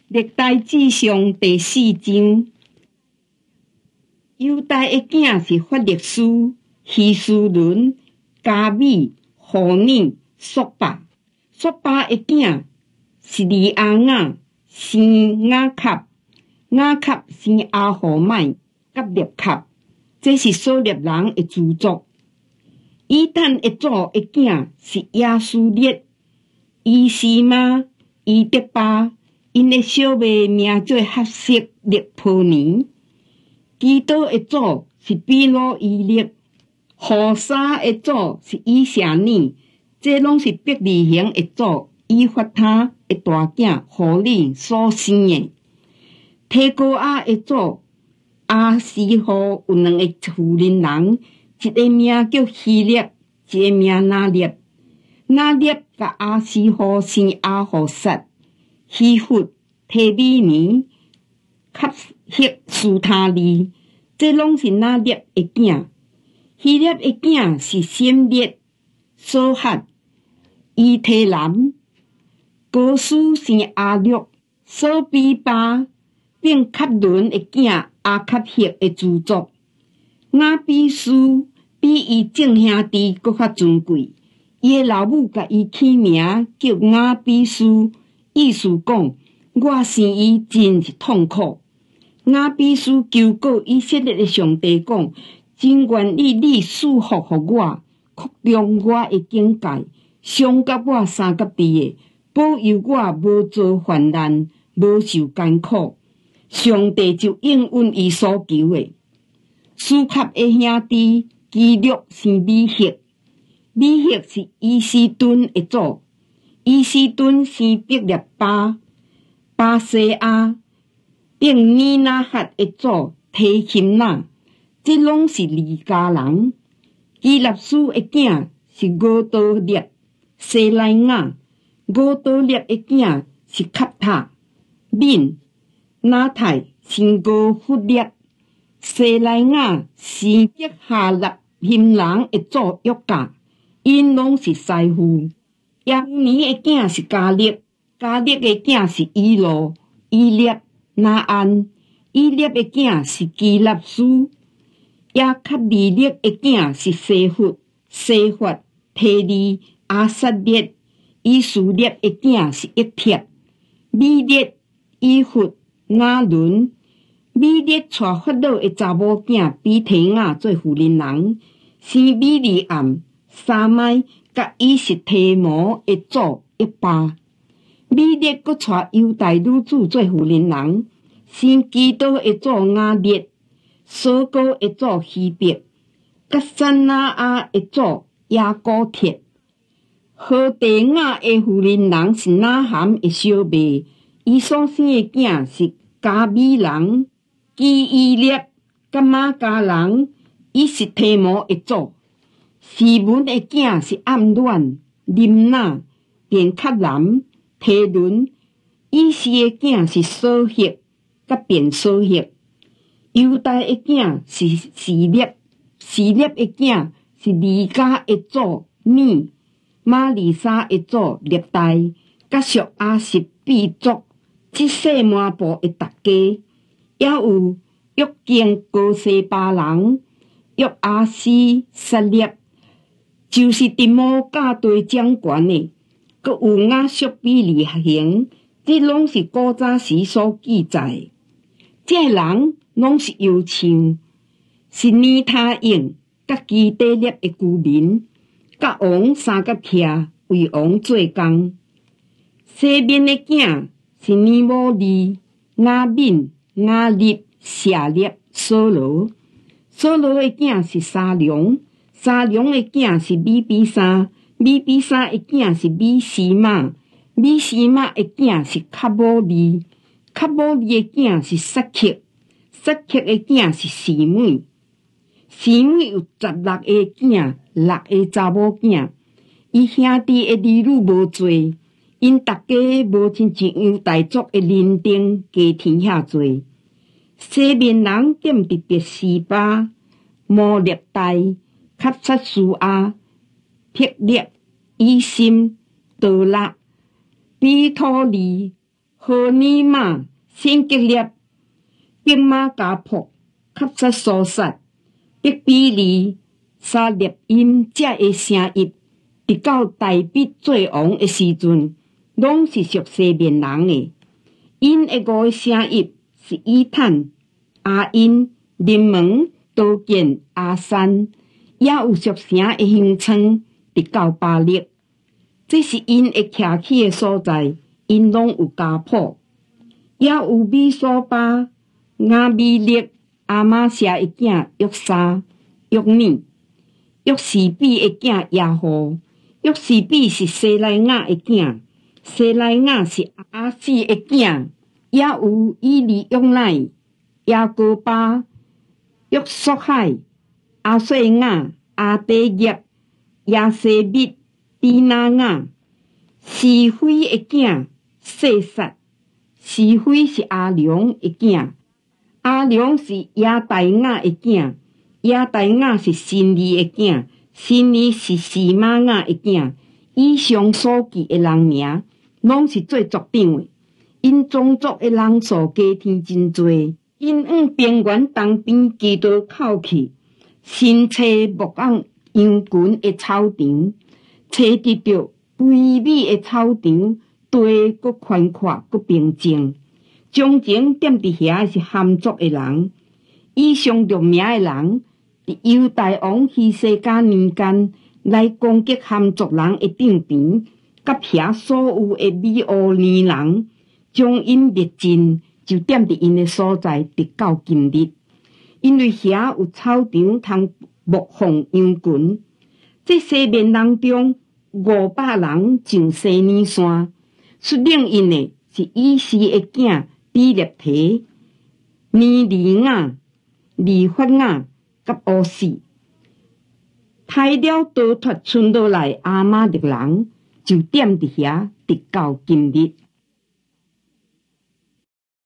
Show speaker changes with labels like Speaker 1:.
Speaker 1: 历代志上第4章，犹大的囝是法勒斯、希斯伦、加米、何尼、索巴。索巴的囝是利阿雅，生雅卡，雅卡生阿何麦、甲列卡，这是所列人的祖族。以坦的祖的囝是亚苏列、伊斯玛、伊德巴。因的小妹名做哈色列波尼。基多的祖是比罗伊列，何沙的祖是以舍尼，这拢是伯利恒的祖以法他的大囝何利所生的。提哥亚的祖阿西和有2个妇人人，一个名叫希列，一个名拿列。拿列甲阿西和生阿何撒。希弗、提米尼、卡赫苏塔利，这拢是拿列的囝。希列的囝是先列、所哈、伊提兰、哥斯生阿略、所比巴，并卡伦的囝阿卡赫的祖族。雅比斯比伊正兄弟搁较尊贵，伊的老母甲伊起名叫雅比斯。意思讲，我生伊真是痛苦。雅比斯求告以色列的上帝讲，真愿意你赐福予我，扩张我的境界，伤甲我三甲地的，保佑我无遭患难，无受艰苦。上帝就应允伊所求的。苏卡的兄弟基略生米赫，米赫是伊斯顿的祖。伊斯顿生伯列巴、巴西亚，并米纳哈的祖提琴纳，这拢是利家人。基纳斯的囝是俄多列、西莱亚，俄多列的囝是卡塔、敏、拿泰生俄弗列，西莱亚生约哈勒հիմ人的祖约甲，因拢是师傅。亚尼的囝是加列，加列的囝是伊罗、伊列、拿安，伊列的囝是基纳斯。亚卡利列的囝是西弗、西法、提利、阿撒列，以苏列的囝是一帖、米列、以弗、雅伦。米列娶法老的查某囝比提亚做妇人人，生米利暗、沙麦。甲伊是提摩的祖一巴，米列阁娶犹大女子做妇人人，生基督的祖雅列，所高的祖希别，甲散那亚的祖雅古帖。何地亚的妇人人是那含的小妹，伊所生的囝是加米人、基伊列、甲马加人，伊是提摩的祖。西门的囝是暗恋、林娜、便卡兰、提伦；以西的囝是所赫、甲便所赫。犹大的囝是示列，示列的囝是利家的祖米、玛利沙的祖列代，甲属阿什毕族，即世满部的大家，也有约见高西巴人、约阿斯、撒列。就是地摩教队掌权的，佮有雅属比利恒，这拢是古早时所记载。这人拢是犹唱，是尼他应甲基底列的居民，甲王三甲徛为王做工。西面的囝是尼摩利、雅敏、雅利、舍列、所罗。所罗的囝是沙龙。沙龙的囝是米比沙，米比沙的囝是米西玛，米西玛的囝是卡波利，卡波利的囝是撒克，撒克的囝是示每，示每有16个囝，6个查某囝。伊兄弟的儿女无多，因大家无亲像犹大族的人丁家庭遐多。西面人兼特别示巴、摩列代。卡萨苏阿、撇列、伊心、多拉、比托利、 荷尼玛、先激烈、兵马加仆、卡萨苏萨、逼比利、沙列因这个声音，直到大必做王的时阵，拢是属西面人的。因的五个声音是伊坦、阿因、林门、刀剑、阿山，也有属城的乡村，直到巴力。这是因会徛起的所在，因拢有家谱，也有米索巴、亚米勒、阿玛谢的囝约沙、约尼、约士比的囝亚户，约士比是西莱亚的囝，西莱亚是阿士的囝，也有伊利约乃、亚哥巴、约索海、阿细亚、阿底业、亚西密、比拿亚、是非的囝细撒，是非是阿良的囝，阿良是亚大亚的囝，亚大亚是新利的囝，新利是示玛亚的囝。以上所记的人名，拢是做族长的。因种族的人数加添真多，因往平原东边基督口去，新找牧养羊群的草场，找得到肥美的草场，地阁宽阔阁平静。从前踮伫遐是含族的人，以上著名的人，伫犹大王希西家年间来攻击含族人的帐篷，甲遐所有的米乌尼人，将因灭尽，就踮伫因的所在，直到今日。因为遐有草场通牧放羊群。这西面人中500人上西尼山，率领因的是以斯的囝比列提、尼利亚、利法亚甲乌士。杀了逃脱村落来阿玛力人，就踮伫遐直到今日。